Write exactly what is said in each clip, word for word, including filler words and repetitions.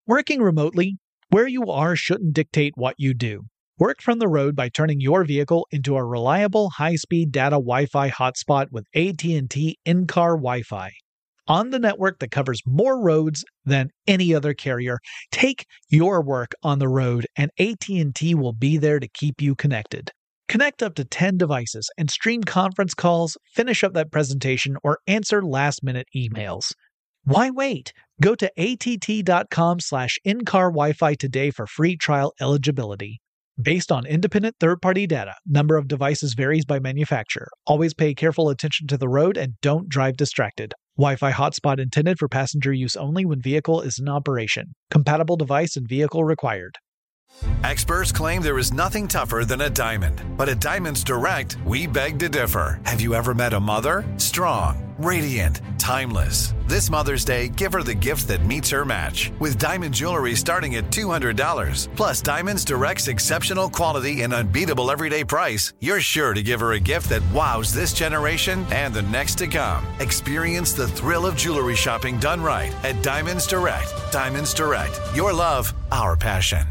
Working remotely, where you are shouldn't dictate what you do. Work from the road by turning your vehicle into a reliable high-speed data Wi-Fi hotspot with A T and T in-car Wi-Fi. On the network that covers more roads than any other carrier, take your work on the road and A T and T will be there to keep you connected. Connect up to ten devices and stream conference calls, finish up that presentation, or answer last-minute emails. Why wait? Go to att.com slash in-car Wi-Fi today for free trial eligibility. Based on independent third-party data, number of devices varies by manufacturer. Always pay careful attention to the road and don't drive distracted. Wi-Fi hotspot intended for passenger use only when vehicle is in operation. Compatible device and vehicle required. Experts claim there is nothing tougher than a diamond. But at Diamonds Direct, we beg to differ. Have you ever met a mother? Strong, radiant, timeless. This Mother's Day, give her the gift that meets her match. With diamond jewelry starting at two hundred dollars. Plus Diamonds Direct's exceptional quality and unbeatable everyday price, you're sure to give her a gift that wows this generation and the next to come. Experience the thrill of jewelry shopping done right at Diamonds Direct. Diamonds Direct. Your love, our passion.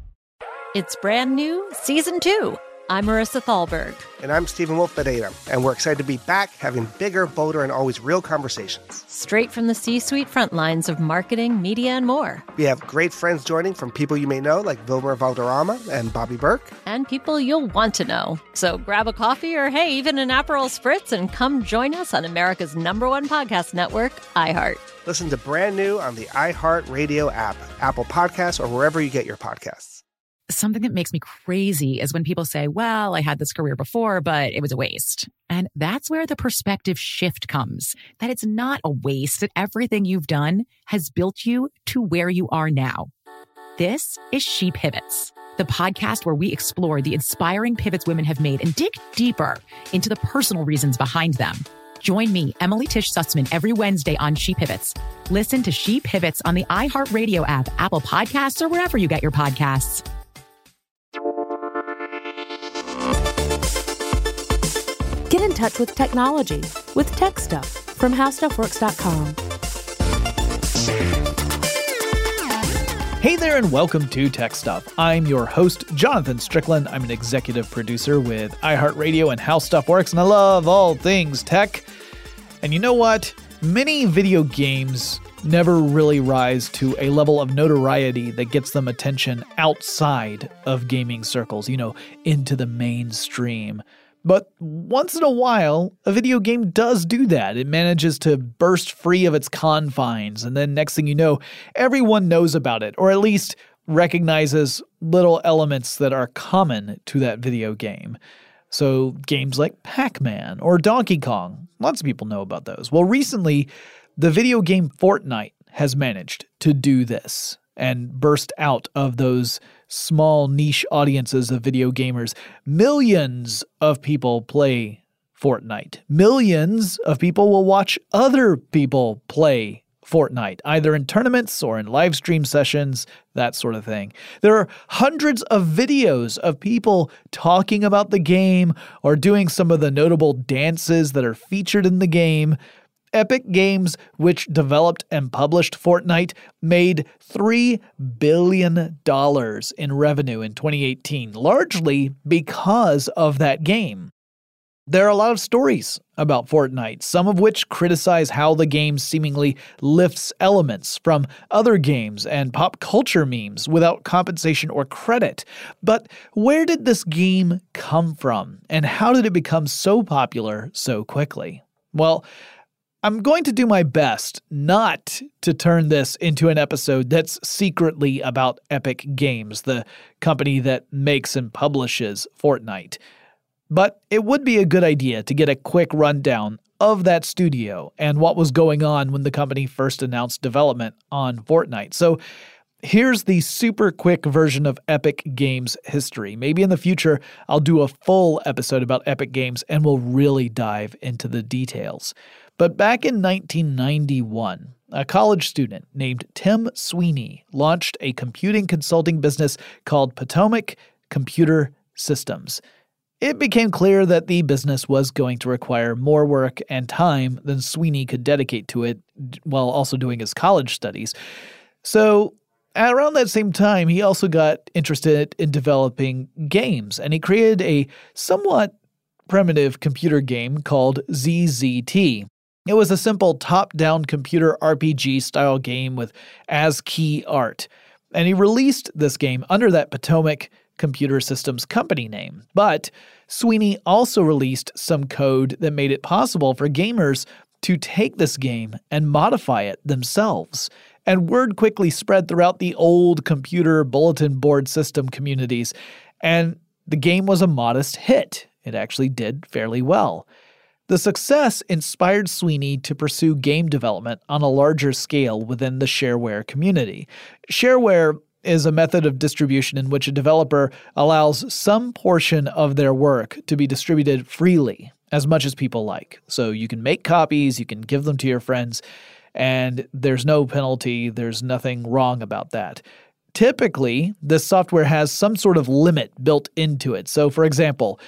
It's brand new, Season two. I'm Marissa Thalberg. And I'm Stephen Wolf Pereira. And we're excited to be back having bigger, bolder, and always real conversations. Straight from the C-suite front lines of marketing, media, and more. We have great friends joining from people you may know, like Wilmer Valderrama and Bobby Burke. And people you'll want to know. So grab a coffee or, hey, even an Aperol Spritz and come join us on America's number one podcast network, iHeart. Listen to Brand New on the iHeartRadio app, Apple Podcasts, or wherever you get your podcasts. Something that makes me crazy is when people say, well, I had this career before, but it was a waste. And that's where the perspective shift comes, that it's not a waste, that everything you've done has built you to where you are now. This is She Pivots, the podcast where we explore the inspiring pivots women have made and dig deeper into the personal reasons behind them. Join me, Emily Tish Sussman, every Wednesday on She Pivots. Listen to She Pivots on the iHeartRadio app, Apple Podcasts, or wherever you get your podcasts. Get in touch with technology with Tech Stuff from how stuff works dot com. Hey there and welcome to Tech Stuff. I'm your host, Jonathan Strickland. I'm an executive producer with iHeartRadio and How Stuff Works, and I love all things tech. And you know what? Many video games never really rise to a level of notoriety that gets them attention outside of gaming circles, you know, into the mainstream. But once in a while, a video game does do that. It manages to burst free of its confines, and then next thing you know, everyone knows about it, or at least recognizes little elements that are common to that video game. So games like Pac-Man or Donkey Kong, lots of people know about those. Well, recently, the video game Fortnite has managed to do this and burst out of those small niche audiences of video gamers. Millions of people play Fortnite. Millions of people will watch other people play Fortnite, either in tournaments or in live stream sessions, that sort of thing. There are hundreds of videos of people talking about the game or doing some of the notable dances that are featured in the game. Epic Games, which developed and published Fortnite, made three billion dollars in revenue in twenty eighteen, largely because of that game. There are a lot of stories about Fortnite, some of which criticize how the game seemingly lifts elements from other games and pop culture memes without compensation or credit. But where did this game come from, and how did it become so popular so quickly? Well, I'm going to do my best not to turn this into an episode that's secretly about Epic Games, the company that makes and publishes Fortnite. But it would be a good idea to get a quick rundown of that studio and what was going on when the company first announced development on Fortnite. So here's the super quick version of Epic Games history. Maybe in the future, I'll do a full episode about Epic Games and we'll really dive into the details. But back in nineteen ninety-one, a college student named Tim Sweeney launched a computing consulting business called Potomac Computer Systems. It became clear that the business was going to require more work and time than Sweeney could dedicate to it while also doing his college studies. So At around that same time, he also got interested in developing games, and he created a somewhat primitive computer game called Z Z T. It was a simple top-down computer R P G-style game with ASCII art, and he released this game under that Potomac Computer Systems company name. But Sweeney also released some code that made it possible for gamers to take this game and modify it themselves. And word quickly spread throughout the old computer bulletin board system communities, and the game was a modest hit. It actually did fairly well. The success inspired Sweeney to pursue game development on a larger scale within the shareware community. Shareware is a method of distribution in which a developer allows some portion of their work to be distributed freely, as much as people like. So you can make copies, you can give them to your friends, and there's no penalty, there's nothing wrong about that. Typically, this software has some sort of limit built into it. So for example,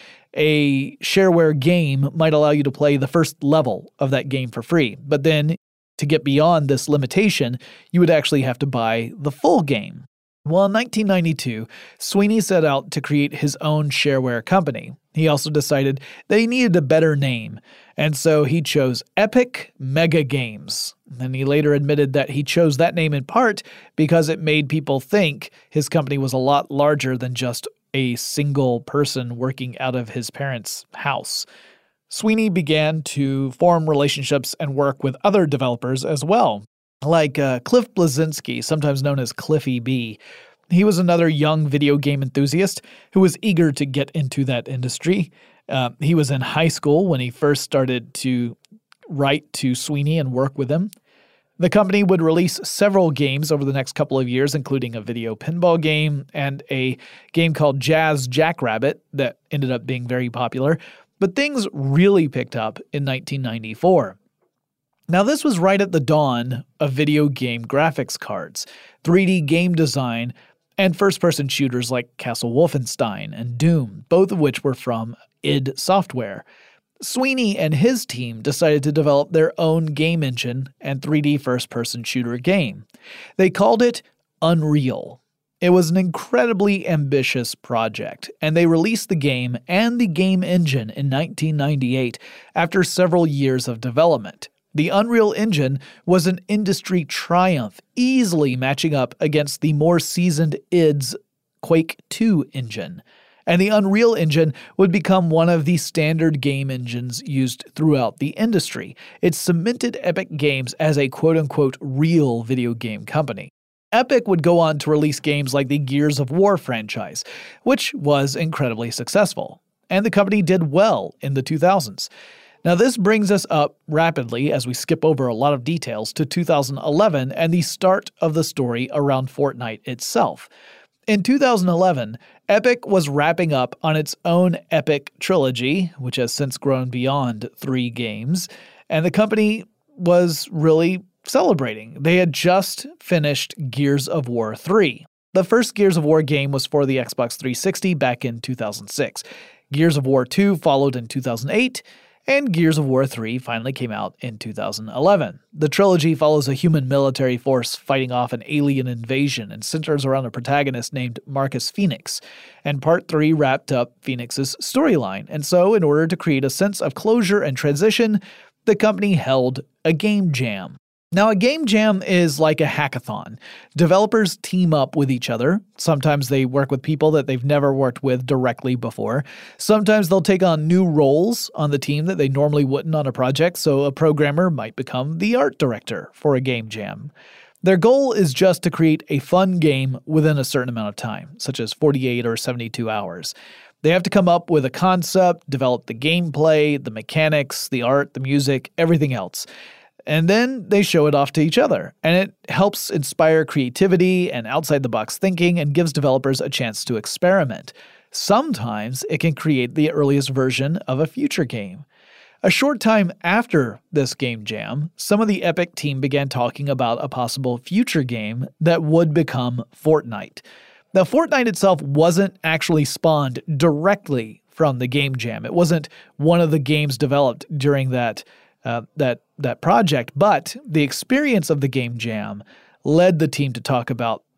a shareware game might allow you to play the first level of that game for free, but then to get beyond this limitation, you would actually have to buy the full game. Well, in nineteen ninety-two, Sweeney set out to create his own shareware company. He also decided that he needed a better name, and so he chose Epic Mega Games. And he later admitted that he chose that name in part because it made people think his company was a lot larger than just a single person working out of his parents' house. Sweeney began to form relationships and work with other developers as well, like uh, Cliff Bleszinski, sometimes known as Cliffy B. He was another young video game enthusiast who was eager to get into that industry. Uh, he was in high school when he first started to write to Sweeney and work with him. The company would release several games over the next couple of years, including a video pinball game and a game called Jazz Jackrabbit that ended up being very popular. But things really picked up in nineteen ninety-four. Now, this was right at the dawn of video game graphics cards, three D game design, and first-person shooters like Castle Wolfenstein and Doom, both of which were from id Software. Sweeney and his team decided to develop their own game engine and three D first-person shooter game. They called it Unreal. It was an incredibly ambitious project, and they released the game and the game engine in nineteen ninety-eight after several years of development. The Unreal Engine was an industry triumph, easily matching up against the more seasoned id's Quake two engine. And the Unreal Engine would become one of the standard game engines used throughout the industry. It cemented Epic Games as a quote-unquote real video game company. Epic would go on to release games like the Gears of War franchise, which was incredibly successful. And the company did well in the two thousands. Now, this brings us up rapidly as we skip over a lot of details to two thousand eleven and the start of the story around Fortnite itself. In two thousand eleven, Epic was wrapping up on its own Epic trilogy, which has since grown beyond three games, and the company was really celebrating. They had just finished Gears of War three. The first Gears of War game was for the Xbox three sixty back in two thousand six. Gears of War two followed in two thousand eight, and Gears of War three finally came out in two thousand eleven. The trilogy follows a human military force fighting off an alien invasion and centers around a protagonist named Marcus Phoenix. And Part three wrapped up Phoenix's storyline, and so in order to create a sense of closure and transition, the company held a game jam. Now, a game jam is like a hackathon. Developers team up with each other. Sometimes they work with people that they've never worked with directly before. Sometimes they'll take on new roles on the team that they normally wouldn't on a project, so a programmer might become the art director for a game jam. Their goal is just to create a fun game within a certain amount of time, such as forty-eight or seventy-two hours. They have to come up with a concept, develop the gameplay, the mechanics, the art, the music, everything else. And then they show it off to each other, and it helps inspire creativity and outside-the-box thinking and gives developers a chance to experiment. Sometimes it can create the earliest version of a future game. A short time after this game jam, some of the Epic team began talking about a possible future game that would become Fortnite. Now, Fortnite itself wasn't actually spawned directly from the game jam. It wasn't one of the games developed during that Uh, that that project, but the experience of the game jam led the team to talk about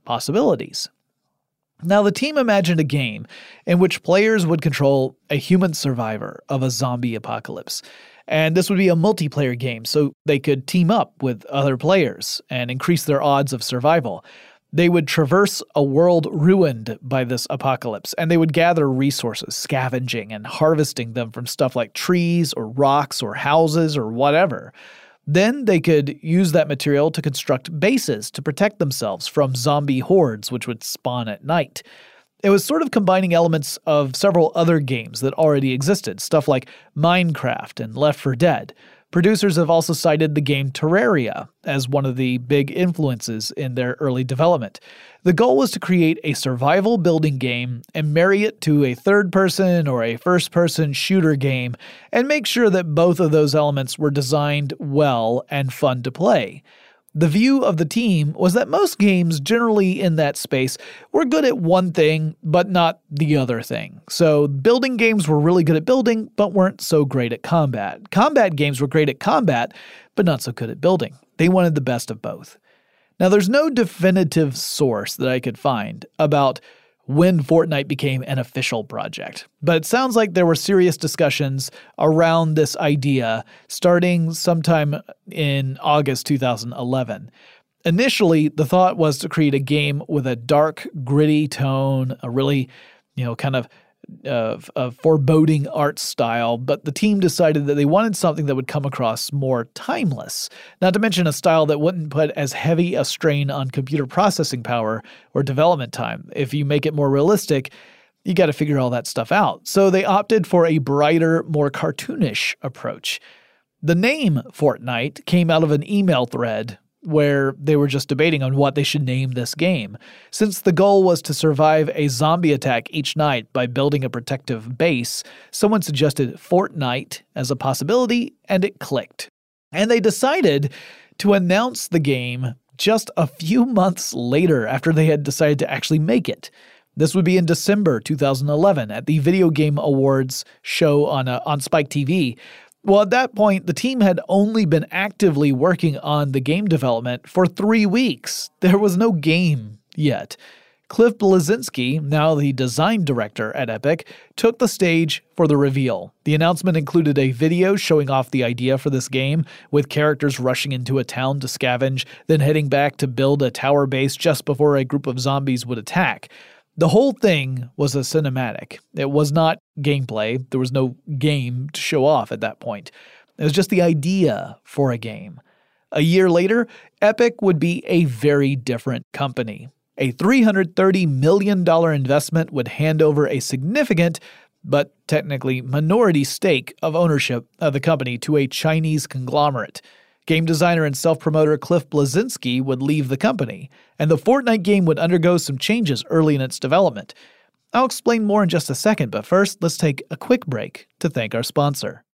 possibilities. Now, the team imagined a game in which players would control a human survivor of a zombie apocalypse. And this would be a multiplayer game, so they could team up with other players and increase their odds of survival. They would traverse a world ruined by this apocalypse, and they would gather resources, scavenging and harvesting them from stuff like trees or rocks or houses or whatever. Then they could use that material to construct bases to protect themselves from zombie hordes which would spawn at night. It was sort of combining elements of several other games that already existed, stuff like Minecraft and Left four Dead. Producers have also cited the game Terraria as one of the big influences in their early development. The goal was to create a survival building game and marry it to a third-person or a first-person shooter game and make sure that both of those elements were designed well and fun to play. The view of the team was that most games generally in that space were good at one thing, but not the other thing. So building games were really good at building, but weren't so great at combat. Combat games were great at combat, but not so good at building. They wanted the best of both. Now, there's no definitive source that I could find about when Fortnite became an official project, but it sounds like there were serious discussions around this idea starting sometime in August two thousand eleven. Initially, the thought was to create a game with a dark, gritty tone, a really, you know, kind of uh, a foreboding art style, but the team decided that they wanted something that would come across more timeless, not to mention a style that wouldn't put as heavy a strain on computer processing power or development time. If you make it more realistic, you got to figure all that stuff out. So they opted for a brighter, more cartoonish approach. The name Fortnite came out of an email thread where they were just debating on what they should name this game. Since the goal was to survive a zombie attack each night by building a protective base, someone suggested Fortnite as a possibility, and it clicked. And they decided to announce the game just a few months later after they had decided to actually make it. This would be in December two thousand eleven at the Video Game Awards show on, uh, on Spike T V. Well, at that point, the team had only been actively working on the game development for three weeks. There was no game yet. Cliff Bleszinski, now the design director at Epic, took the stage for the reveal. The announcement included a video showing off the idea for this game, with characters rushing into a town to scavenge, then heading back to build a tower base just before a group of zombies would attack. The whole thing was a cinematic. It was not gameplay. There was no game to show off at that point. It was just the idea for a game. A year later, Epic would be a very different company. A three hundred thirty million dollars investment would hand over a significant, but technically minority stake of ownership of the company to a Chinese conglomerate. Game designer and self-promoter Cliff Bleszinski would leave the company, and the Fortnite game would undergo some changes early in its development. I'll explain more in just a second, but first, let's take a quick break to thank our sponsor.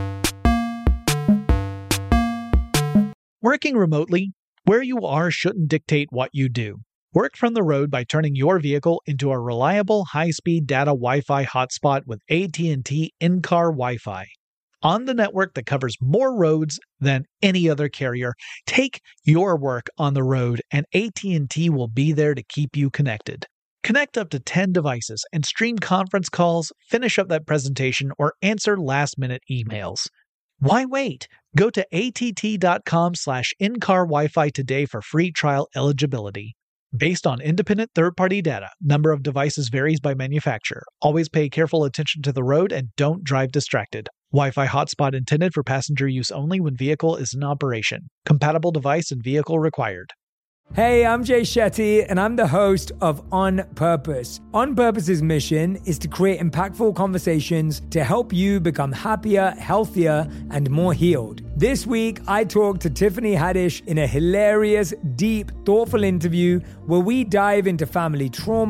Working remotely, where you are shouldn't dictate what you do. Work from the road by turning your vehicle into a reliable high-speed data Wi-Fi hotspot with A T and T in-car Wi-Fi. On the network that covers more roads than any other carrier, take your work on the road and A T and T will be there to keep you connected. Connect up to ten devices and stream conference calls, finish up that presentation, or answer last-minute emails. Why wait? Go to att.com slash in-car Wi-Fi today for free trial eligibility. Based on independent third-party data, number of devices varies by manufacturer. Always pay careful attention to the road and don't drive distracted. Wi-Fi hotspot intended for passenger use only when vehicle is in operation. Compatible device and vehicle required. Hey, I'm Jay Shetty, and I'm the host of On Purpose. On Purpose's mission is to create impactful conversations to help you become happier, healthier, and more healed. This week, I talked to Tiffany Haddish in a hilarious, deep, thoughtful interview where we dive into family trauma,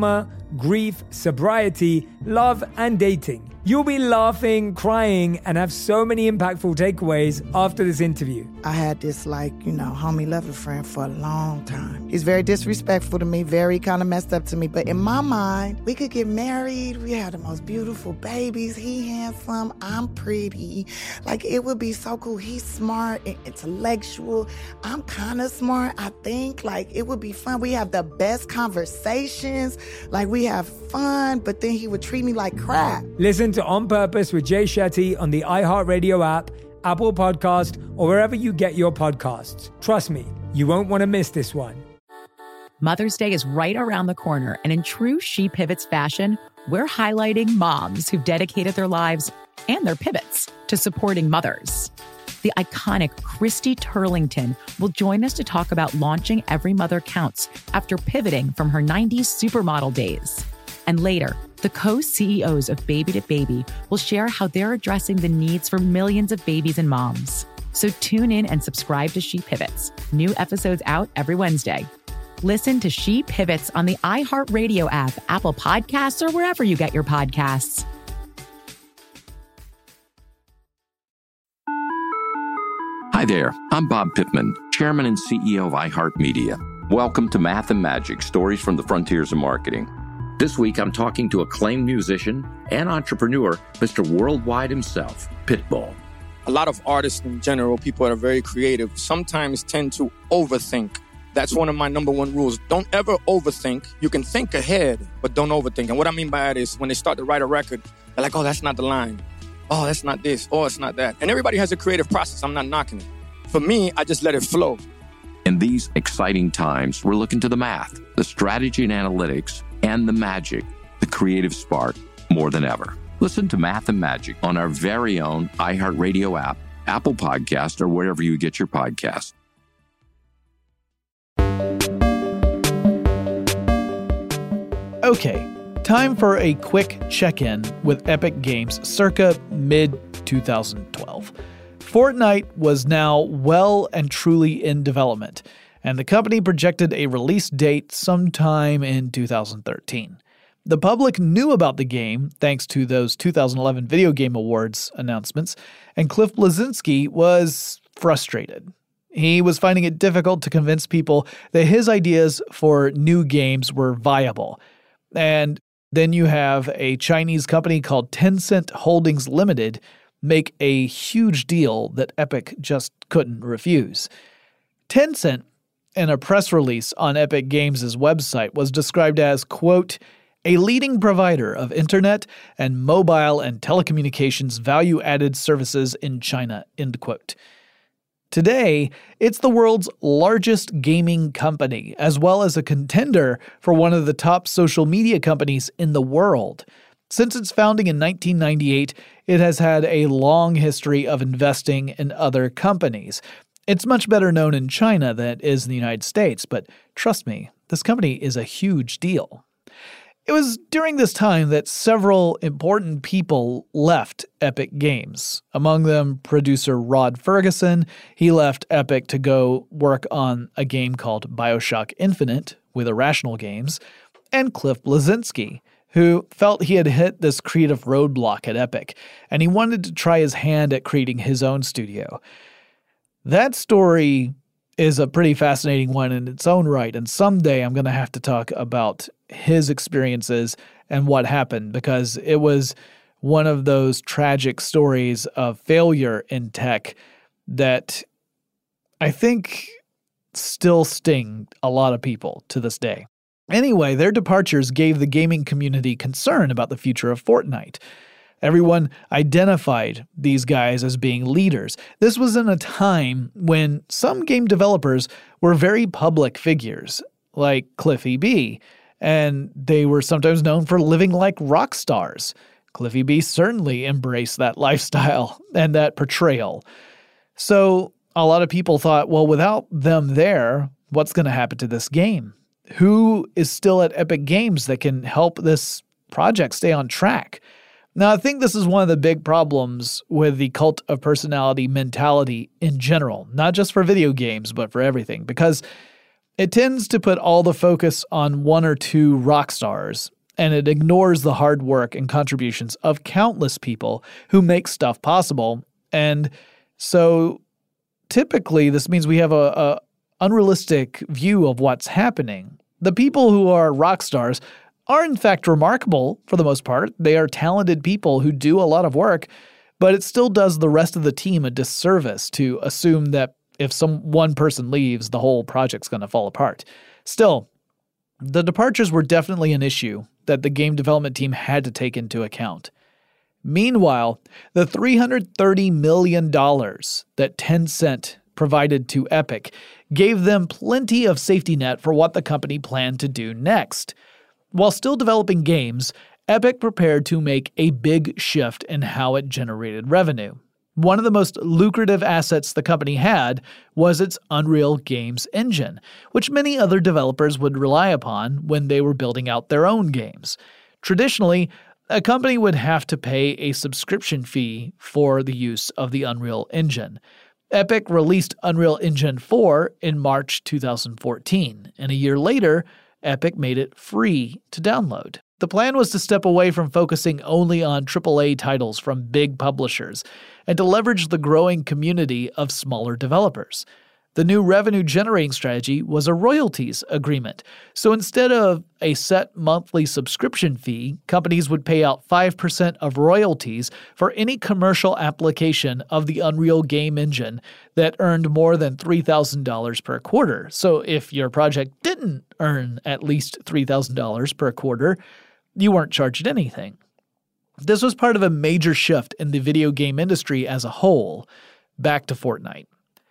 grief, sobriety, love, and dating. You'll be laughing, crying, and have so many impactful takeaways after this interview. I had this, like, you know, homie lover friend for a long time. He's very disrespectful to me, very kind of messed up to me. But in my mind, we could get married. We have the most beautiful babies. He handsome. I'm pretty. Like, it would be so cool. He's smart and intellectual. I'm kind of smart, I think. Like, it would be fun. We have the best conversations. Like, we have fun, but then he would treat me like crap. Listen to On Purpose with Jay Shetty on the iHeartRadio app, Apple Podcast, or wherever you get your podcasts. Trust me, you won't want to miss this one. Mother's Day is right around the corner, and in true She Pivots fashion, we're highlighting moms who've dedicated their lives and their pivots to supporting mothers. The iconic Christy Turlington will join us to talk about launching Every Mother Counts after pivoting from her nineties supermodel days. And later, the co-C E Os of Baby to Baby will share how they're addressing the needs for millions of babies and moms. So tune in and subscribe to She Pivots. New episodes out every Wednesday. Listen to She Pivots on the iHeartRadio app, Apple Podcasts, or wherever you get your podcasts. Hi there, I'm Bob Pittman, Chairman and C E O of iHeartMedia. Welcome to Math and Magic, Stories from the Frontiers of Marketing. This week, I'm talking to acclaimed musician and entrepreneur, Mister Worldwide himself, Pitbull. A lot of artists in general, people that are very creative, sometimes tend to overthink. That's one of my number one rules. Don't ever overthink. You can think ahead, but don't overthink. And what I mean by that is when they start to write a record, they're like, oh, that's not the line. Oh, that's not this. Oh, it's not that. And everybody has a creative process. I'm not knocking it. For me, I just let it flow. In these exciting times, we're looking to the math, the strategy and analytics, and the magic, the creative spark, more than ever. Listen to Math and Magic on our very own iHeartRadio app, Apple Podcast, or wherever you get your podcasts. Okay, time for a quick check-in with Epic Games circa mid twenty twelve. Fortnite was now well and truly in development, and the company projected a release date sometime in two thousand thirteen. The public knew about the game thanks to those two thousand eleven Video Game Awards announcements, and Cliff Bleszinski was frustrated. He was finding it difficult to convince people that his ideas for new games were viable. And then you have a Chinese company called Tencent Holdings Limited make a huge deal that Epic just couldn't refuse. Tencent, in a press release on Epic Games' website, was described as, quote, a leading provider of internet and mobile and telecommunications value-added services in China, end quote. Today, it's the world's largest gaming company, as well as a contender for one of the top social media companies in the world. Since its founding in nineteen ninety-eight, it has had a long history of investing in other companies. It's much better known in China than it is in the United States, but trust me, this company is a huge deal. It was during this time that several important people left Epic Games. Among them, producer Rod Ferguson. He left Epic to go work on a game called BioShock Infinite with Irrational Games, and Cliff Bleszinski, who felt he had hit this creative roadblock at Epic, and he wanted to try his hand at creating his own studio. That story is a pretty fascinating one in its own right, and someday I'm going to have to talk about his experiences and what happened, because it was one of those tragic stories of failure in tech that I think still sting a lot of people to this day. Anyway, their departures gave the gaming community concern about the future of Fortnite. Everyone identified these guys as being leaders. This was in a time when some game developers were very public figures, like Cliffy B, and they were sometimes known for living like rock stars. Cliffy B certainly embraced that lifestyle and that portrayal. So a lot of people thought, well, without them there, what's going to happen to this game? Who is still at Epic Games that can help this project stay on track? Now, I think this is one of the big problems with the cult of personality mentality in general, not just for video games, but for everything, because it tends to put all the focus on one or two rock stars and it ignores the hard work and contributions of countless people who make stuff possible. And so typically this means we have a, a unrealistic view of what's happening. The people who are rock stars are in fact remarkable for the most part. They are talented people who do a lot of work, but it still does the rest of the team a disservice to assume that if some one person leaves, the whole project's going to fall apart. Still, the departures were definitely an issue that the game development team had to take into account. Meanwhile, the three hundred thirty million dollars that Tencent provided to Epic gave them plenty of safety net for what the company planned to do next. While still developing games, Epic prepared to make a big shift in how it generated revenue. One of the most lucrative assets the company had was its Unreal Games engine, which many other developers would rely upon when they were building out their own games. Traditionally, a company would have to pay a subscription fee for the use of the Unreal Engine. Epic released Unreal Engine four in March two thousand fourteen, and a year later, Epic made it free to download. The plan was to step away from focusing only on triple A titles from big publishers and to leverage the growing community of smaller developers. The new revenue-generating strategy was a royalties agreement. So instead of a set monthly subscription fee, companies would pay out five percent of royalties for any commercial application of the Unreal Game Engine that earned more than three thousand dollars per quarter. So if your project didn't earn at least three thousand dollars per quarter, you weren't charged anything. This was part of a major shift in the video game industry as a whole. Back to Fortnite.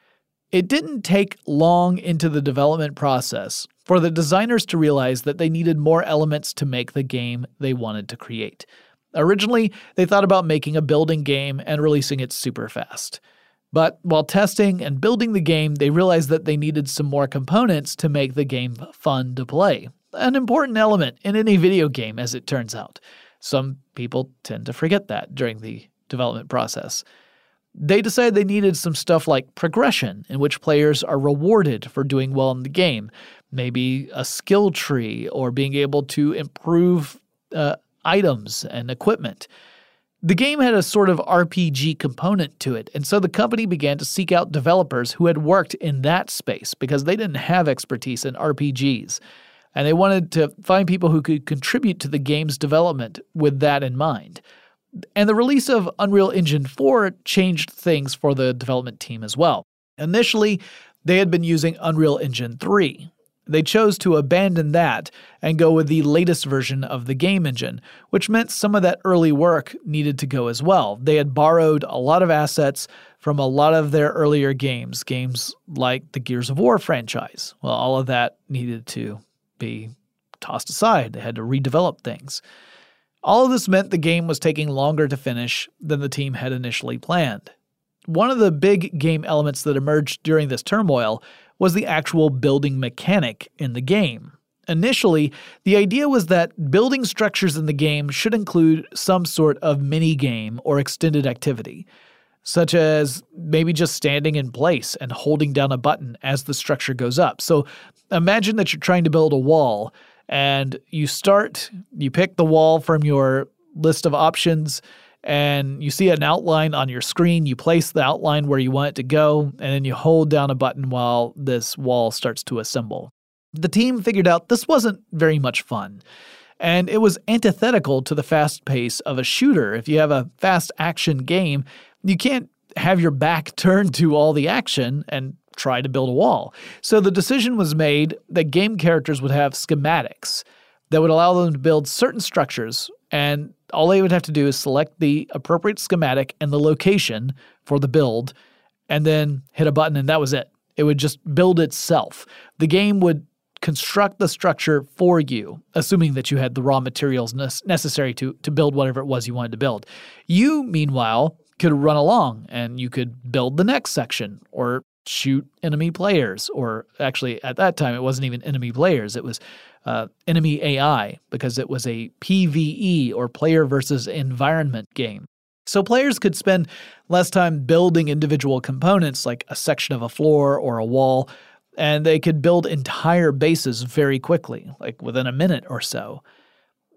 It didn't take long into the development process for the designers to realize that they needed more elements to make the game they wanted to create. Originally, they thought about making a building game and releasing it super fast. But while testing and building the game, they realized that they needed some more components to make the game fun to play. An important element in any video game, as it turns out. Some people tend to forget that during the development process. They decided they needed some stuff like progression, in which players are rewarded for doing well in the game. Maybe a skill tree, or being able to improve uh, items and equipment. The game had a sort of R P G component to it, and so the company began to seek out developers who had worked in that space because they didn't have expertise in R P Gs. And they wanted to find people who could contribute to the game's development with that in mind. And the release of Unreal Engine four changed things for the development team as well. Initially, they had been using Unreal Engine three. They chose to abandon that and go with the latest version of the game engine, which meant some of that early work needed to go as well. They had borrowed a lot of assets from a lot of their earlier games, games like the Gears of War franchise. Well, all of that needed to be tossed aside. They had to redevelop things. All of this meant the game was taking longer to finish than the team had initially planned. One of the big game elements that emerged during this turmoil was the actual building mechanic in the game. Initially, the idea was that building structures in the game should include some sort of mini-game or extended activity, such as maybe just standing in place and holding down a button as the structure goes up. So imagine that you're trying to build a wall, and you start, you pick the wall from your list of options, and you see an outline on your screen. You place the outline where you want it to go, and then you hold down a button while this wall starts to assemble. The team figured out this wasn't very much fun, and it was antithetical to the fast pace of a shooter. If you have a fast action game, you can't have your back turned to all the action and try to build a wall. So the decision was made that game characters would have schematics that would allow them to build certain structures, and all they would have to do is select the appropriate schematic and the location for the build, and then hit a button, and that was it. It would just build itself. The game would construct the structure for you, assuming that you had the raw materials necessary to, to build whatever it was you wanted to build. You, meanwhile, could run along, and you could build the next section, or shoot enemy players, or actually at that time it wasn't even enemy players, it was uh, enemy A I, because it was a P V E, or player versus environment game. So players could spend less time building individual components like a section of a floor or a wall, and they could build entire bases very quickly, like within a minute or so.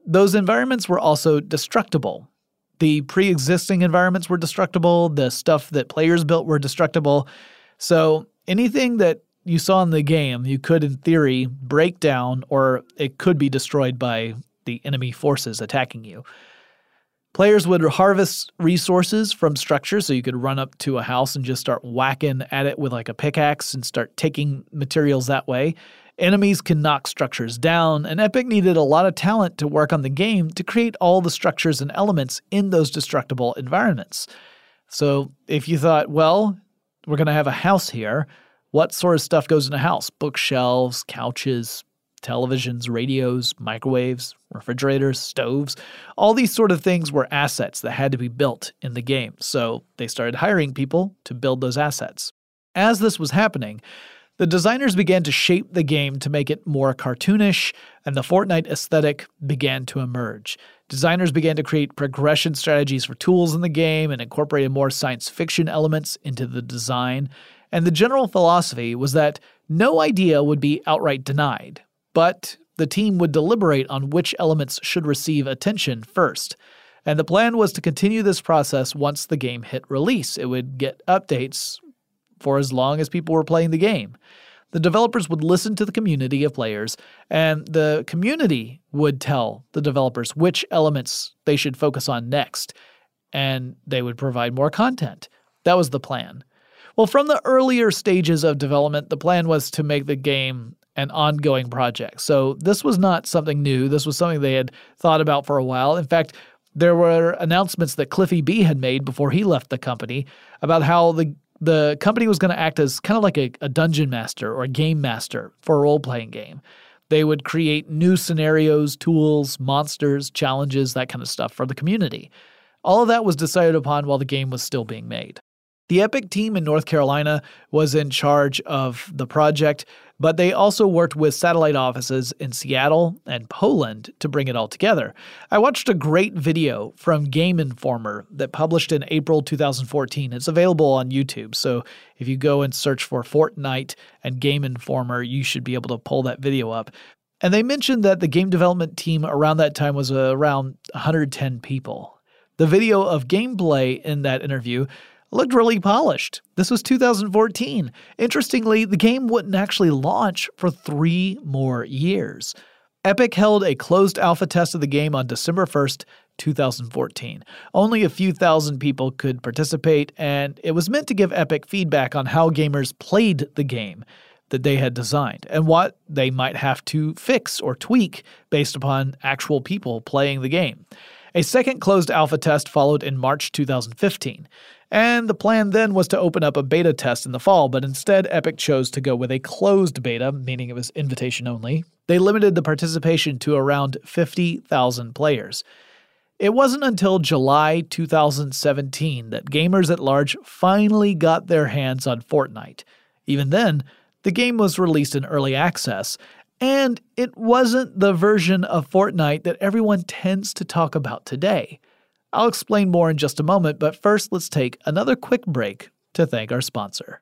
those environments were also destructible. The pre-existing environments were destructible. The stuff that players built were destructible. So anything that you saw in the game, you could, in theory, break down, or it could be destroyed by the enemy forces attacking you. Players would harvest resources from structures, so you could run up to a house and just start whacking at it with like a pickaxe and start taking materials that way. Enemies can knock structures down, and Epic needed a lot of talent to work on the game to create all the structures and elements in those destructible environments. So if you thought, well, we're going to have a house here, what sort of stuff goes in a house? Bookshelves, couches, televisions, radios, microwaves, refrigerators, stoves. All these sort of things were assets that had to be built in the game. So they started hiring people to build those assets. As this was happening, the designers began to shape the game to make it more cartoonish, and the Fortnite aesthetic began to emerge. Designers began to create progression strategies for tools in the game and incorporated more science fiction elements into the design. And the general philosophy was that no idea would be outright denied, but the team would deliberate on which elements should receive attention first. And the plan was to continue this process once the game hit release. It would get updates for as long as people were playing the game. The developers would listen to the community of players, and the community would tell the developers which elements they should focus on next, and they would provide more content. That was the plan. Well, from the earlier stages of development, the plan was to make the game an ongoing project. So this was not something new. This was something they had thought about for a while. In fact, there were announcements that Cliffy B had made before he left the company about how the the company was going to act as kind of like a, a dungeon master or a game master for a role-playing game. They would create new scenarios, tools, monsters, challenges, that kind of stuff for the community. All of that was decided upon while the game was still being made. The Epic team in North Carolina was in charge of the project, but they also worked with satellite offices in Seattle and Poland to bring it all together. I watched a great video from Game Informer that published in April two thousand fourteen. It's available on YouTube, so if you go and search for Fortnite and Game Informer, you should be able to pull that video up. And they mentioned that the game development team around that time was uh, around one hundred ten people. The video of gameplay in that interview looked really polished. This was two thousand fourteen. Interestingly, the game wouldn't actually launch for three more years. Epic held a closed alpha test of the game on December first, two thousand fourteen. Only a few thousand people could participate, and it was meant to give Epic feedback on how gamers played the game that they had designed and what they might have to fix or tweak based upon actual people playing the game. A second closed alpha test followed in March two thousand fifteen. And the plan then was to open up a beta test in the fall, but instead Epic chose to go with a closed beta, meaning it was invitation only. They limited the participation to around fifty thousand players. It wasn't until July two thousand seventeen that gamers at large finally got their hands on Fortnite. Even then, the game was released in early access, and it wasn't the version of Fortnite that everyone tends to talk about today. I'll explain more in just a moment, but first let's take another quick break to thank our sponsor.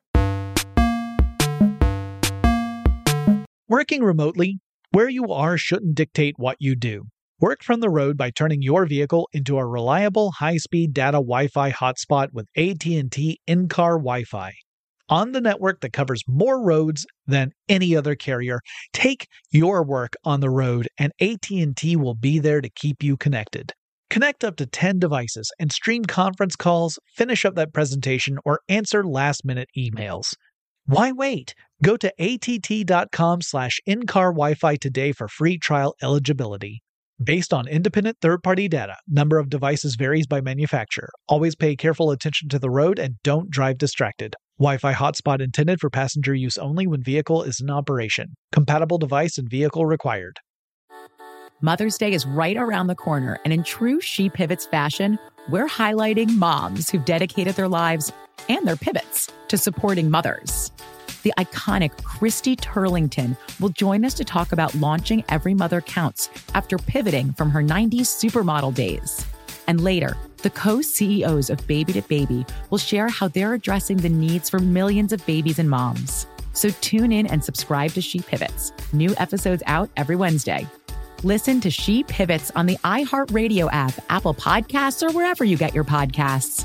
Working remotely, where you are shouldn't dictate what you do. Work from the road by turning your vehicle into a reliable high-speed data Wi-Fi hotspot with A T and T in-car Wi-Fi. On the network that covers more roads than any other carrier, take your work on the road and A T and T will be there to keep you connected. Connect up to ten devices and stream conference calls, finish up that presentation, or answer last-minute emails. Why wait? Go to att.com slash in-car Wi-Fi today for free trial eligibility. Based on independent third-party data, number of devices varies by manufacturer. Always pay careful attention to the road and don't drive distracted. Wi-Fi hotspot intended for passenger use only when vehicle is in operation. Compatible device and vehicle required. Mother's Day is right around the corner, and in true She Pivots fashion, we're highlighting moms who've dedicated their lives and their pivots to supporting mothers. The iconic Christy Turlington will join us to talk about launching Every Mother Counts after pivoting from her nineties supermodel days. And later, the co-C E Os of Baby to Baby will share how they're addressing the needs for millions of babies and moms. So tune in and subscribe to She Pivots. New episodes out every Wednesday. Listen to She Pivots on the iHeartRadio app, Apple Podcasts, or wherever you get your podcasts.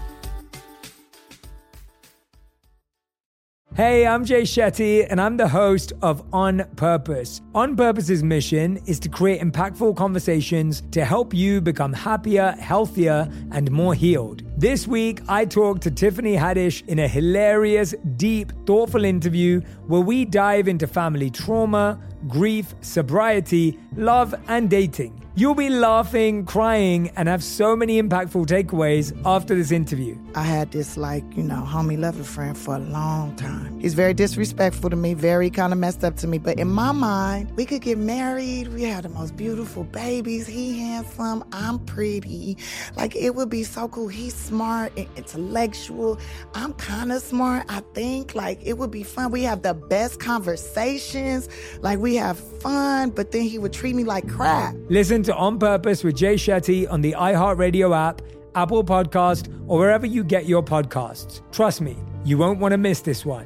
Hey, I'm Jay Shetty, and I'm the host of On Purpose. On Purpose's mission is to create impactful conversations to help you become happier, healthier, and more healed. This week, I talked to Tiffany Haddish in a hilarious, deep, thoughtful interview where we dive into family trauma, grief, sobriety, love, and dating. You'll be laughing, crying, and have so many impactful takeaways after this interview. I had this, like, you know, homie lover friend for a long time. He's very disrespectful to me, very kind of messed up to me. But in my mind, we could get married. We had the most beautiful babies. He handsome. I'm pretty. Like, it would be so cool. He's smart and intellectual. I'm kind of smart, I think. Like, it would be fun. We have the best conversations. Like, we have fun, but then he would treat me like crap. Listen to On Purpose with Jay Shetty on the iHeartRadio app, Apple Podcast, or wherever you get your podcasts. Trust me, you won't want to miss this one.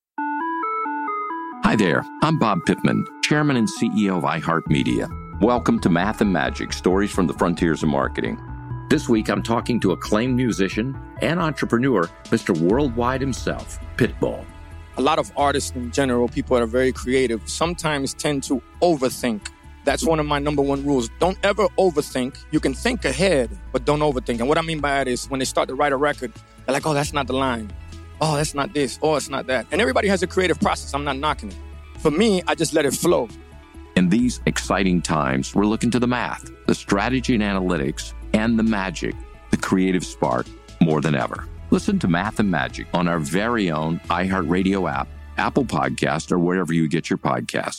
Hi there, I'm Bob Pittman, Chairman and C E O of iHeartMedia. Welcome to Math and Magic, Stories from the Frontiers of Marketing. This week, I'm talking to acclaimed musician and entrepreneur, Mister Worldwide himself, Pitbull. A lot of artists in general, people that are very creative, sometimes tend to overthink. That's one of my number one rules. Don't ever overthink. You can think ahead, but don't overthink. And what I mean by that is when they start to write a record, they're like, oh, that's not the line. Oh, that's not this. Oh, it's not that. And everybody has a creative process. I'm not knocking it. For me, I just let it flow. In these exciting times, we're looking to the math, the strategy and analytics, and the magic, the creative spark, more than ever. Listen to Math and Magic on our very own iHeartRadio app, Apple Podcast, or wherever you get your podcasts.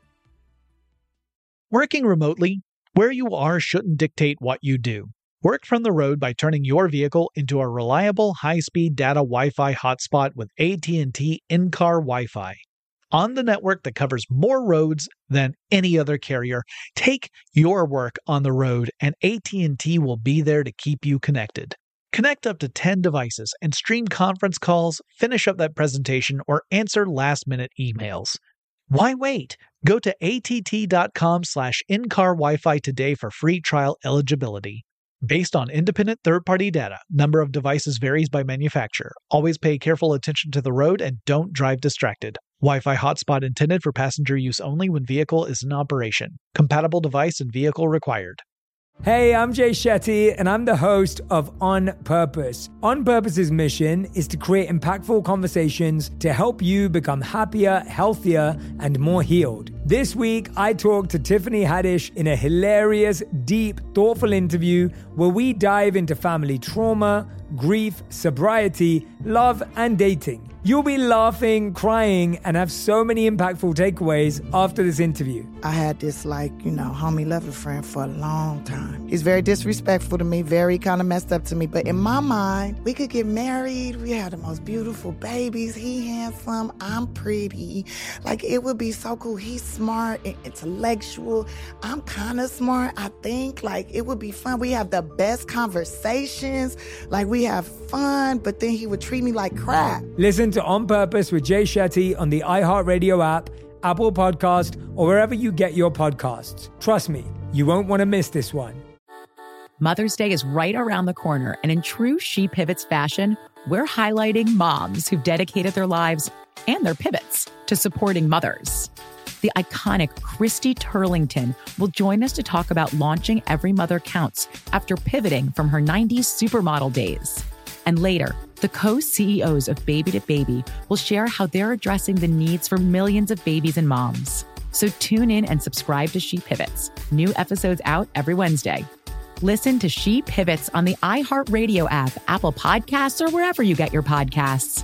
Working remotely, where you are shouldn't dictate what you do. Work from the road by turning your vehicle into a reliable high-speed data Wi-Fi hotspot with A T and T in-car Wi-Fi. On the network that covers more roads than any other carrier, take your work on the road and A T and T will be there to keep you connected. Connect up to ten devices and stream conference calls, finish up that presentation, or answer last-minute emails. Why wait? Go to att.com slash in-car Wi-Fi today for free trial eligibility. Based on independent third-party data, number of devices varies by manufacturer. Always pay careful attention to the road and don't drive distracted. Wi-Fi hotspot intended for passenger use only when vehicle is in operation. Compatible device and vehicle required. Hey, I'm Jay Shetty, and I'm the host of On Purpose. On Purpose's mission is to create impactful conversations to help you become happier, healthier, and more healed. This week, I talked to Tiffany Haddish in a hilarious, deep, thoughtful interview where we dive into family trauma, grief, sobriety, love, and dating. You'll be laughing, crying, and have so many impactful takeaways after this interview. I had this, like, you know, homie lover friend for a long time. He's very disrespectful to me, very kind of messed up to me. But in my mind, we could get married. We had the most beautiful babies. He handsome. I'm pretty. Like, it would be so cool. He's smart and intellectual. I'm kind of smart, I think. Like, it would be fun. We have the best conversations. Like, we have fun, but then he would treat me like crap. Listen to On Purpose with Jay Shetty on the iHeartRadio app, Apple Podcast, or wherever you get your podcasts. Trust me, you won't want to miss this one. Mother's Day is right around the corner, and in true She Pivots fashion, we're highlighting moms who've dedicated their lives and their pivots to supporting mothers. The iconic Christy Turlington will join us to talk about launching Every Mother Counts after pivoting from her nineties supermodel days. And later, the co-C E Os of Baby to Baby will share how they're addressing the needs for millions of babies and moms. So tune in and subscribe to She Pivots. New episodes out every Wednesday. Listen to She Pivots on the iHeartRadio app, Apple Podcasts, or wherever you get your podcasts.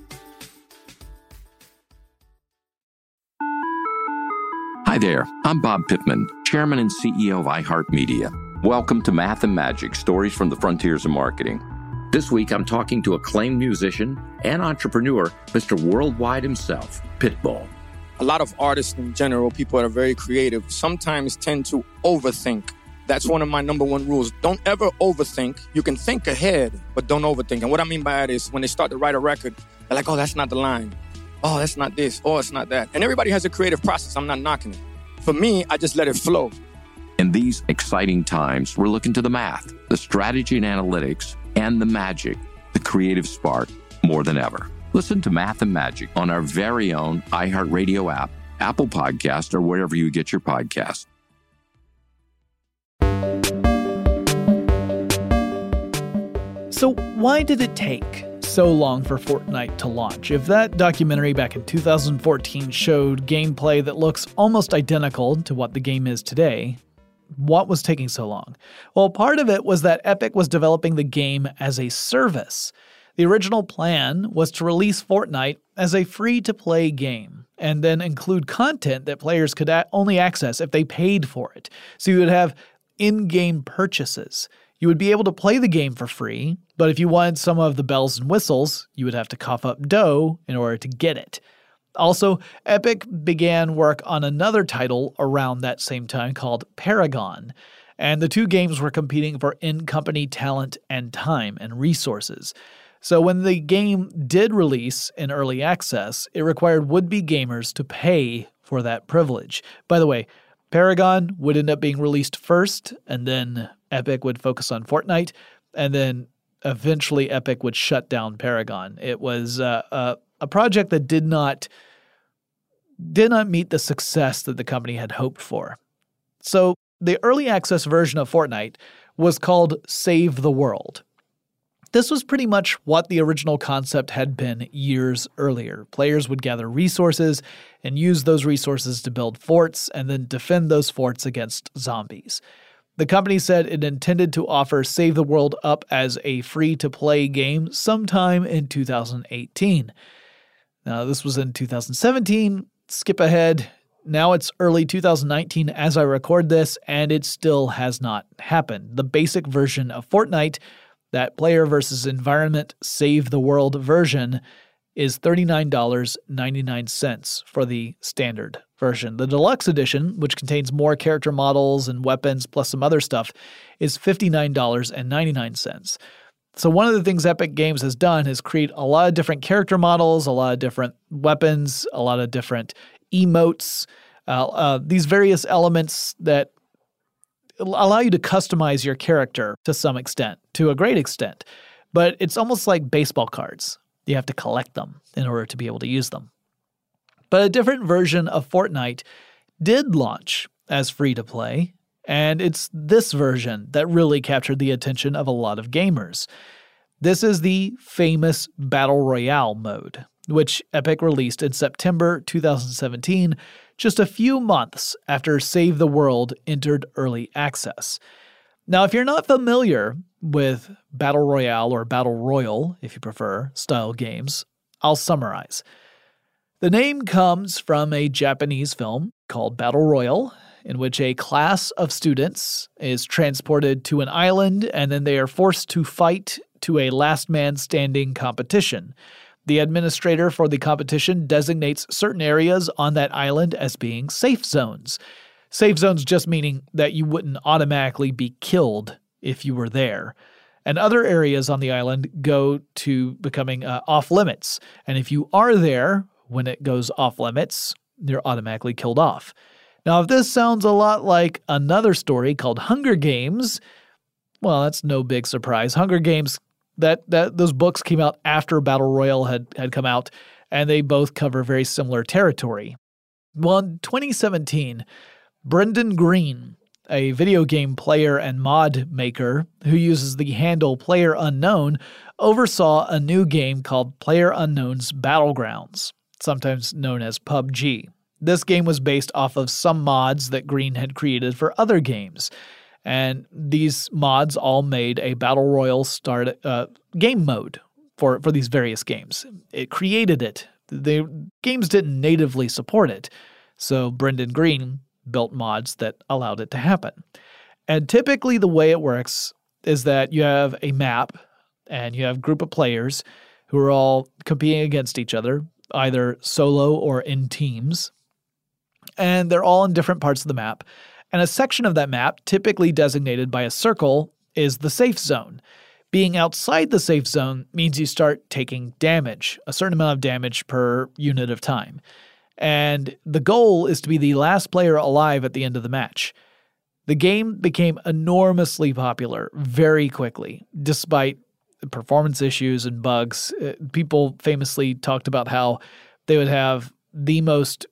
Hi there, I'm Bob Pittman, Chairman and C E O of iHeartMedia. Welcome to Math and Magic, Stories from the Frontiers of Marketing. This week, I'm talking to acclaimed musician and entrepreneur, Mister Worldwide himself, Pitbull. A lot of artists in general, people that are very creative, sometimes tend to overthink. That's one of my number one rules. Don't ever overthink. You can think ahead, but don't overthink. And what I mean by that is when they start to write a record, they're like, oh, that's not the line. Oh, that's not this. Oh, it's not that. And everybody has a creative process. I'm not knocking it. For me, I just let it flow. In these exciting times, we're looking to the math, the strategy and analytics, and the magic, the creative spark, more than ever. Listen to Math and Magic on our very own iHeartRadio app, Apple Podcast, or wherever you get your podcasts. So why did it take so long for Fortnite to launch? If that documentary back in two thousand fourteen showed gameplay that looks almost identical to what the game is today, what was taking so long? Well, part of it was that Epic was developing the game as a service. The original plan was to release Fortnite as a free-to-play game and then include content that players could only access if they paid for it. So you would have in-game purchases. You would be able to play the game for free, but if you wanted some of the bells and whistles, you would have to cough up dough in order to get it. Also, Epic began work on another title around that same time called Paragon, and the two games were competing for in-company talent and time and resources. So when the game did release in early access, it required would-be gamers to pay for that privilege. By the way, Paragon would end up being released first, and then Epic would focus on Fortnite, and then eventually Epic would shut down Paragon. It was uh, a, a project that did not, did not meet the success that the company had hoped for. So the early access version of Fortnite was called Save the World. This was pretty much what the original concept had been years earlier. Players would gather resources and use those resources to build forts and then defend those forts against zombies. The company said it intended to offer Save the World up as a free-to-play game sometime in two thousand eighteen. Now, this was in two thousand seventeen. Skip ahead. Now it's early two thousand nineteen as I record this, and it still has not happened. The basic version of Fortnite, that player versus environment Save the World version, is thirty-nine dollars and ninety-nine cents for the standard version. The deluxe edition, which contains more character models and weapons plus some other stuff, is fifty-nine dollars and ninety-nine cents. So one of the things Epic Games has done is create a lot of different character models, a lot of different weapons, a lot of different emotes, uh, uh, these various elements that allow you to customize your character to some extent, to a great extent. But it's almost like baseball cards. You have to collect them in order to be able to use them. But a different version of Fortnite did launch as free-to-play, and it's this version that really captured the attention of a lot of gamers. This is the famous Battle Royale mode, which Epic released in September two thousand seventeen, just a few months after Save the World entered early access. Now, if you're not familiar with Battle Royale or Battle Royal, if you prefer, style games, I'll summarize. The name comes from a Japanese film called Battle Royal, in which a class of students is transported to an island and then they are forced to fight to a last man standing competition. The administrator for the competition designates certain areas on that island as being safe zones. Safe zones just meaning that you wouldn't automatically be killed if you were there. And other areas on the island go to becoming uh, off limits. And if you are there when it goes off limits, you're automatically killed off. Now, if this sounds a lot like another story called Hunger Games, well, that's no big surprise. Hunger Games, that that those books came out after Battle Royale had, had come out, and they both cover very similar territory. Well, in twenty seventeen, Brendan Green, a video game player and mod maker who uses the handle PlayerUnknown, oversaw a new game called PlayerUnknown's Battlegrounds, sometimes known as P U B G. This game was based off of some mods that Green had created for other games. And these mods all made a Battle Royale start uh, game mode for, for these various games. It created it. The games didn't natively support it. So Brendan Green built mods that allowed it to happen. And typically the way it works is that you have a map and you have a group of players who are all competing against each other, either solo or in teams. And they're all in different parts of the map. And a section of that map, typically designated by a circle, is the safe zone. Being outside the safe zone means you start taking damage, a certain amount of damage per unit of time. And the goal is to be the last player alive at the end of the match. The game became enormously popular very quickly, despite performance issues and bugs. People famously talked about how they would have the most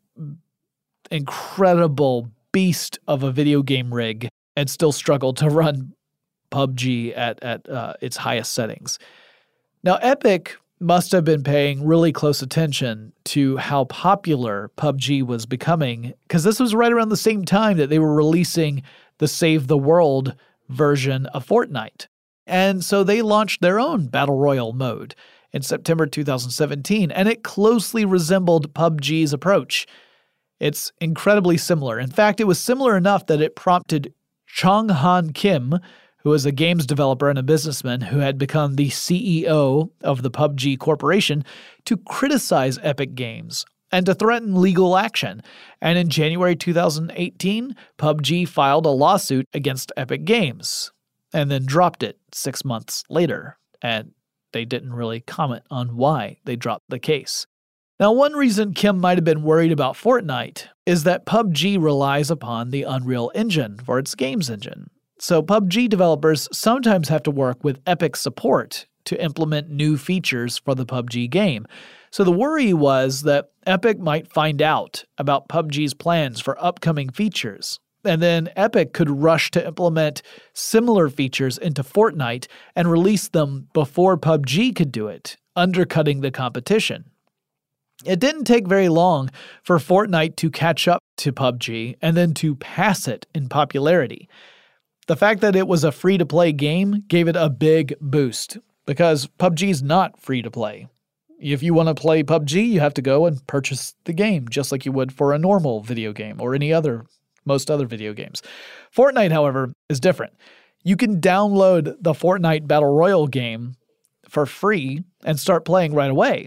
incredible beast of a video game rig and still struggle to run P U B G at, at uh, its highest settings. Now, Epic must have been paying really close attention to how popular P U B G was becoming, because this was right around the same time that they were releasing the Save the World version of Fortnite. And so they launched their own Battle Royale mode in September two thousand seventeen, and it closely resembled P U B G's approach. It's incredibly similar. In fact, it was similar enough that it prompted Chong Han Kim, who is a games developer and a businessman who had become the C E O of the P U B G Corporation, to criticize Epic Games and to threaten legal action. And in January two thousand eighteen, P U B G filed a lawsuit against Epic Games and then dropped it six months later. And they didn't really comment on why they dropped the case. Now, one reason Kim might have been worried about Fortnite is that P U B G relies upon the Unreal Engine for its games engine. So P U B G developers sometimes have to work with Epic support to implement new features for the P U B G game. So the worry was that Epic might find out about P U B G's plans for upcoming features, and then Epic could rush to implement similar features into Fortnite and release them before P U B G could do it, undercutting the competition. It didn't take very long for Fortnite to catch up to P U B G and then to pass it in popularity. The fact that it was a free-to-play game gave it a big boost, because P U B G is not free-to-play. If you want to play P U B G, you have to go and purchase the game, just like you would for a normal video game or any other, most other video games. Fortnite, however, is different. You can download the Fortnite Battle Royale game for free and start playing right away.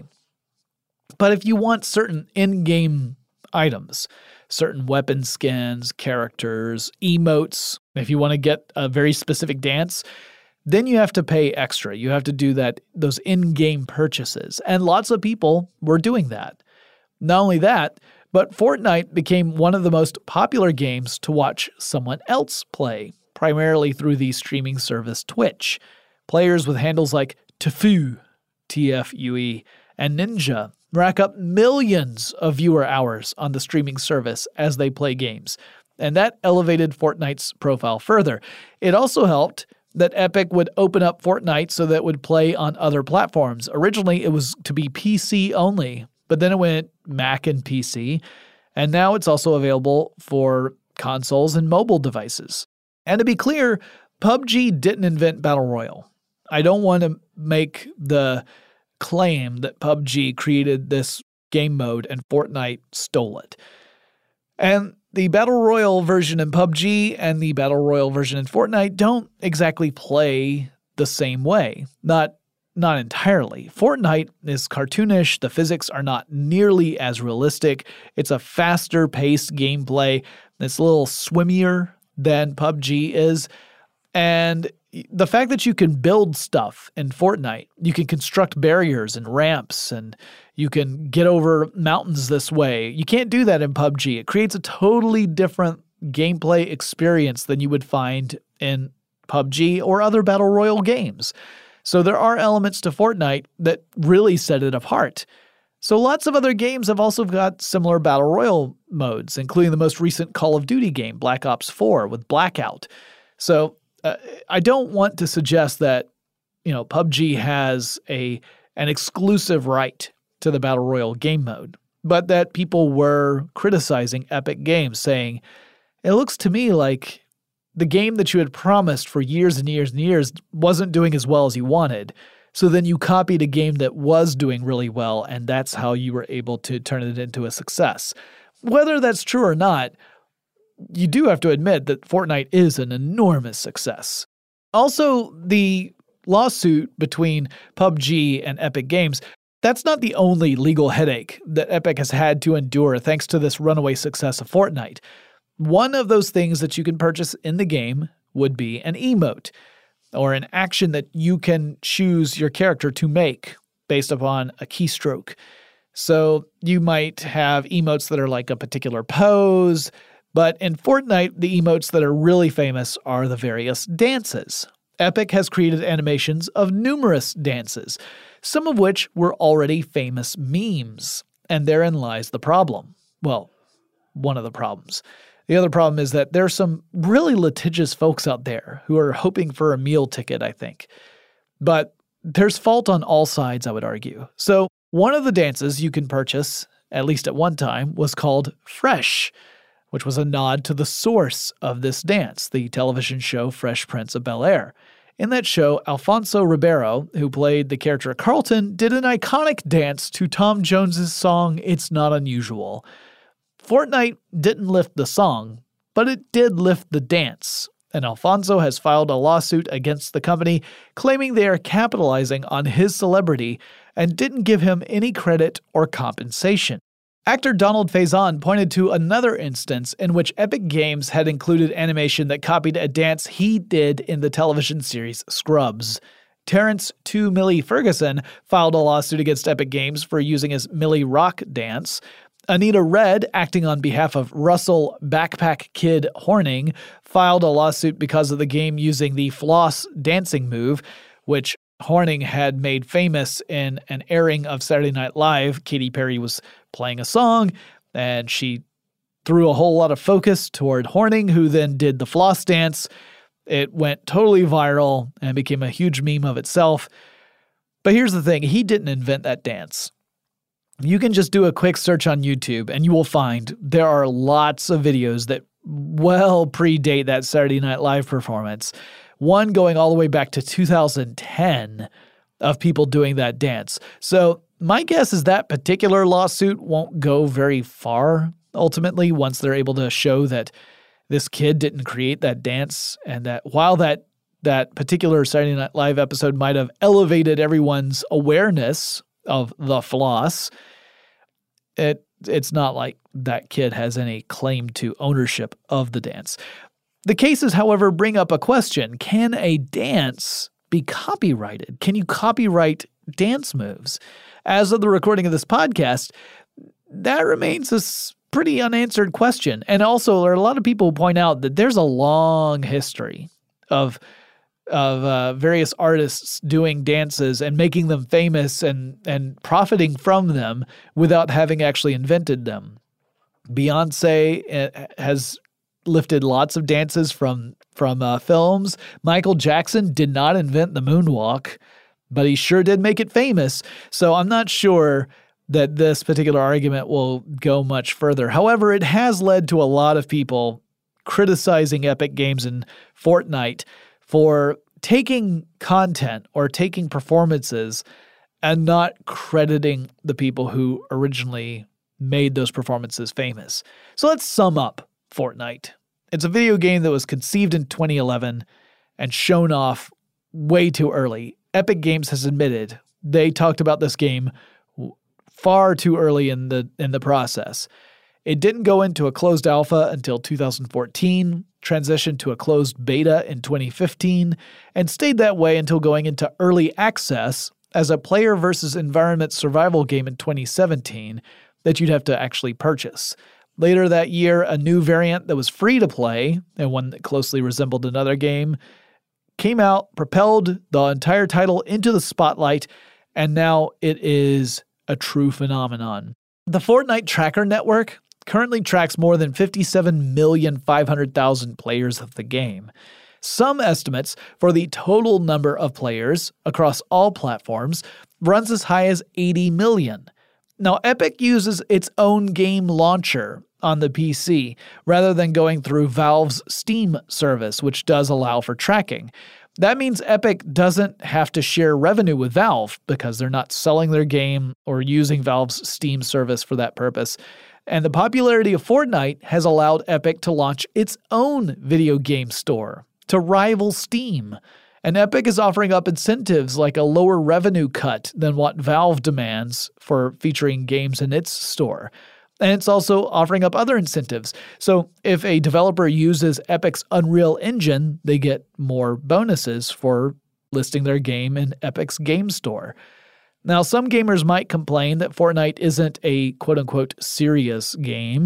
But if you want certain in-game items, certain weapon skins, characters, emotes, if you want to get a very specific dance, then you have to pay extra. You have to do that, those in-game purchases. And lots of people were doing that. Not only that, but Fortnite became one of the most popular games to watch someone else play, primarily through the streaming service Twitch. Players with handles like Tfue, T F U E, and Ninja rack up millions of viewer hours on the streaming service as they play games. And that elevated Fortnite's profile further. It also helped that Epic would open up Fortnite so that it would play on other platforms. Originally, it was to be P C only, but then it went Mac and P C, and now it's also available for consoles and mobile devices. And to be clear, P U B G didn't invent Battle Royale. I don't want to make the claim that P U B G created this game mode and Fortnite stole it. And the Battle Royale version in P U B G and the Battle Royale version in Fortnite don't exactly play the same way. Not, not entirely. Fortnite is cartoonish. The physics are not nearly as realistic. It's a faster-paced gameplay. It's a little swimmier than P U B G is. And the fact that you can build stuff in Fortnite, you can construct barriers and ramps, and you can get over mountains this way. You can't do that in P U B G. It creates a totally different gameplay experience than you would find in P U B G or other Battle Royale games. So there are elements to Fortnite that really set it apart. So lots of other games have also got similar Battle Royale modes, including the most recent Call of Duty game, Black Ops four, with Blackout. So Uh, I don't want to suggest that, you know, P U B G has a an exclusive right to the Battle Royale game mode, but that people were criticizing Epic Games, saying, it looks to me like the game that you had promised for years and years and years wasn't doing as well as you wanted. So then you copied a game that was doing really well, and that's how you were able to turn it into a success. Whether that's true or not, you do have to admit that Fortnite is an enormous success. Also, the lawsuit between P U B G and Epic Games, that's not the only legal headache that Epic has had to endure thanks to this runaway success of Fortnite. One of those things that you can purchase in the game would be an emote, or an action that you can choose your character to make based upon a keystroke. So you might have emotes that are like a particular pose. But in Fortnite, the emotes that are really famous are the various dances. Epic has created animations of numerous dances, some of which were already famous memes. And therein lies the problem. Well, one of the problems. The other problem is that there's some really litigious folks out there who are hoping for a meal ticket, I think. But there's fault on all sides, I would argue. So one of the dances you can purchase, at least at one time, was called Fresh, which was a nod to the source of this dance, the television show Fresh Prince of Bel-Air. In that show, Alfonso Ribeiro, who played the character Carlton, did an iconic dance to Tom Jones's song It's Not Unusual. Fortnite didn't lift the song, but it did lift the dance, and Alfonso has filed a lawsuit against the company claiming they are capitalizing on his celebrity and didn't give him any credit or compensation. Actor Donald Faison pointed to another instance in which Epic Games had included animation that copied a dance he did in the television series Scrubs. Terrence two Millie Ferguson filed a lawsuit against Epic Games for using his Millie Rock dance. Anita Red, acting on behalf of Russell Backpack Kid Horning, filed a lawsuit because of the game using the floss dancing move, which Horning had made famous in an airing of Saturday Night Live. Katy Perry was playing a song, and she threw a whole lot of focus toward Horning, who then did the floss dance. It went totally viral and became a huge meme of itself. But here's the thing, he didn't invent that dance. You can just do a quick search on YouTube and you will find there are lots of videos that well predate that Saturday Night Live performance. One going all the way back to two thousand ten of people doing that dance. So my guess is that particular lawsuit won't go very far ultimately once they're able to show that this kid didn't create that dance, and that while that that particular Saturday Night Live episode might have elevated everyone's awareness of the floss, it it's not like that kid has any claim to ownership of the dance. The cases, however, bring up a question. Can a dance be copyrighted? Can you copyright dance moves? As of the recording of this podcast, that remains a pretty unanswered question. And also, there are a lot of people who point out that there's a long history of of uh, various artists doing dances and making them famous and, and profiting from them without having actually invented them. Beyonce has lifted lots of dances from, from uh, films. Michael Jackson did not invent the moonwalk, but he sure did make it famous. So I'm not sure that this particular argument will go much further. However, it has led to a lot of people criticizing Epic Games and Fortnite for taking content or taking performances and not crediting the people who originally made those performances famous. So let's sum up Fortnite. It's a video game that was conceived in twenty eleven and shown off way too early. Epic Games has admitted they talked about this game far too early in the in the process. It didn't go into a closed alpha until two thousand fourteen, transitioned to a closed beta in twenty fifteen, and stayed that way until going into early access as a player versus environment survival game in twenty seventeen that you'd have to actually purchase. Later that year, a new variant that was free to play, and one that closely resembled another game, came out, propelled the entire title into the spotlight, and now it is a true phenomenon. The Fortnite Tracker Network currently tracks more than fifty-seven million five hundred thousand players of the game. Some estimates for the total number of players across all platforms runs as high as eighty million. Now, Epic uses its own game launcher on the P C rather than going through Valve's Steam service, which does allow for tracking. That means Epic doesn't have to share revenue with Valve because they're not selling their game or using Valve's Steam service for that purpose. And the popularity of Fortnite has allowed Epic to launch its own video game store to rival Steam. And Epic is offering up incentives like a lower revenue cut than what Valve demands for featuring games in its store. And it's also offering up other incentives. So if a developer uses Epic's Unreal Engine, they get more bonuses for listing their game in Epic's game store. Now, some gamers might complain that Fortnite isn't a quote-unquote serious game,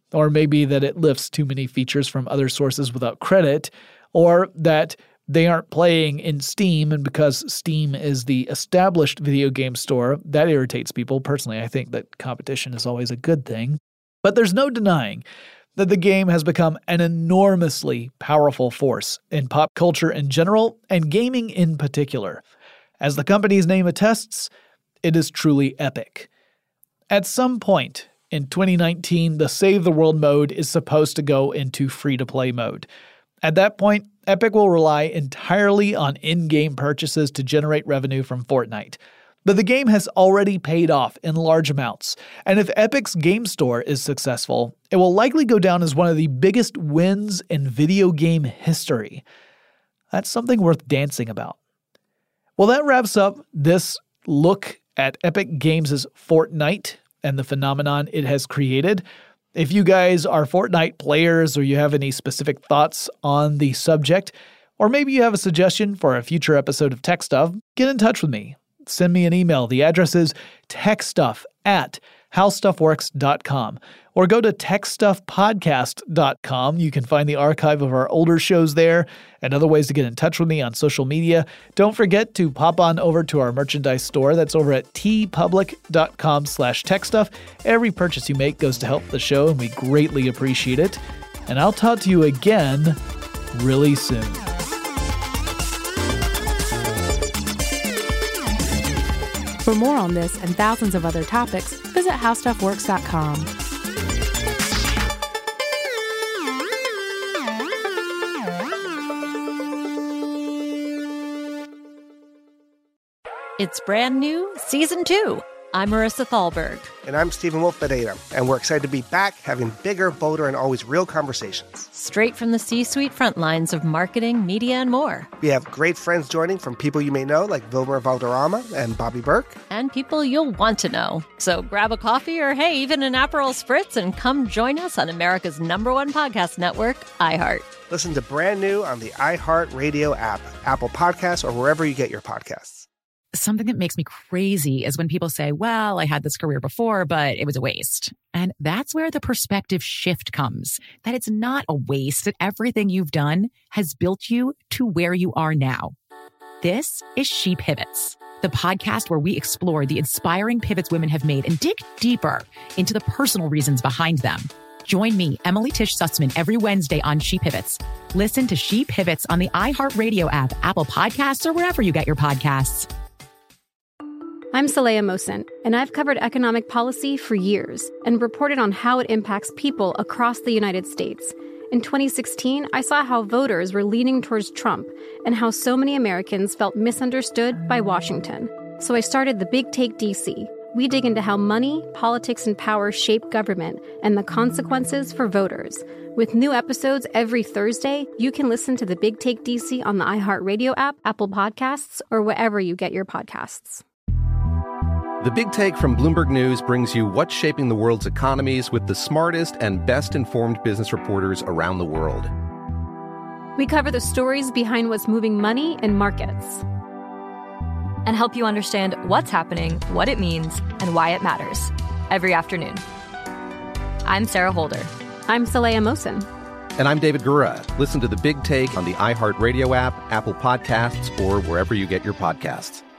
or maybe that it lifts too many features from other sources without credit, or that they aren't playing in Steam, and because Steam is the established video game store, that irritates people. Personally, I think that competition is always a good thing. But there's no denying that the game has become an enormously powerful force in pop culture in general, and gaming in particular. As the company's name attests, it is truly epic. At some point in twenty nineteen, the Save the World mode is supposed to go into free-to-play mode. At that point, Epic will rely entirely on in-game purchases to generate revenue from Fortnite. But the game has already paid off in large amounts, and if Epic's game store is successful, it will likely go down as one of the biggest wins in video game history. That's something worth dancing about. Well, that wraps up this look at Epic Games' Fortnite and the phenomenon it has created. If you guys are Fortnite players or you have any specific thoughts on the subject, or maybe you have a suggestion for a future episode of Tech Stuff, get in touch with me. Send me an email. The address is techstuff at how stuff works dot com, or go to tech stuff podcast dot com. You can find the archive of our older shows there and other ways to get in touch with me on social media. Don't forget to pop on over to our merchandise store. That's over at tpublic.com slash techstuff. Every purchase you make goes to help the show, and we greatly appreciate it. And I'll talk to you again really soon. For more on this and thousands of other topics, visit how stuff works dot com. It's brand new, Season two. I'm Marissa Thalberg. And I'm Stephen Wolf-Bedeta, and we're excited to be back having bigger, bolder, and always real conversations. Straight from the C-suite front lines of marketing, media, and more. We have great friends joining from people you may know, like Wilmer Valderrama and Bobby Burke. And people you'll want to know. So grab a coffee or, hey, even an Aperol Spritz and come join us on America's number one podcast network, iHeart. Listen to brand new on the iHeart Radio app, Apple Podcasts, or wherever you get your podcasts. Something that makes me crazy is when people say, well, I had this career before, but it was a waste. And that's where the perspective shift comes, that it's not a waste, that everything you've done has built you to where you are now. This is She Pivots, the podcast where we explore the inspiring pivots women have made and dig deeper into the personal reasons behind them. Join me, Emily Tish Sussman, every Wednesday on She Pivots. Listen to She Pivots on the iHeartRadio app, Apple Podcasts, or wherever you get your podcasts. I'm Saleha Mohsen, and I've covered economic policy for years and reported on how it impacts people across the United States. In twenty sixteen, I saw how voters were leaning towards Trump and how so many Americans felt misunderstood by Washington. So I started The Big Take D C. We dig into how money, politics, and power shape government and the consequences for voters. With new episodes every Thursday, you can listen to The Big Take D C on the iHeartRadio app, Apple Podcasts, or wherever you get your podcasts. The Big Take from Bloomberg News brings you what's shaping the world's economies with the smartest and best-informed business reporters around the world. We cover the stories behind what's moving money and markets, and help you understand what's happening, what it means, and why it matters every afternoon. I'm Sarah Holder. I'm Saleha Mohsen. And I'm David Gura. Listen to The Big Take on the iHeartRadio app, Apple Podcasts, or wherever you get your podcasts.